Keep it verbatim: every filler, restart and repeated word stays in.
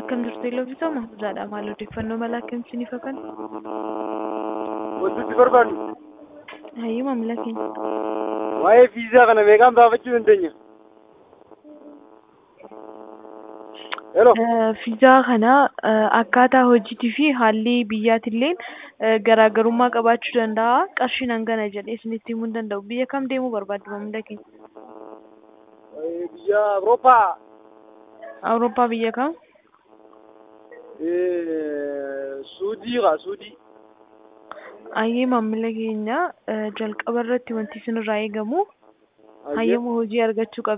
Akkam jirtu Iloofisaa Mahfuuzaadha. Maal odeeffannoo mala akkamiitiin ifa kan? Wanti itti barbaannu Hayyuu maamila keenya. waa'ee viizaa kana meeqaan baafachuu dandeenya? Hello. Viizaa kana akkaataa hojiitii fi haalli biyyaatillee garaagarummaa qabaachuu danda'a. Qarshiin hangana jedhee isinitti himuu hin danda'u. Biyya kam deemuu barbaaddu maamila keenya? Biyya Awurooppaa. Awurooppaa biyya kam? Suudii qa Suudii. Ayyee maamila keenya jalqaba irratti wanti isinirraa eegamu hayyama hojii argachuu qabdu.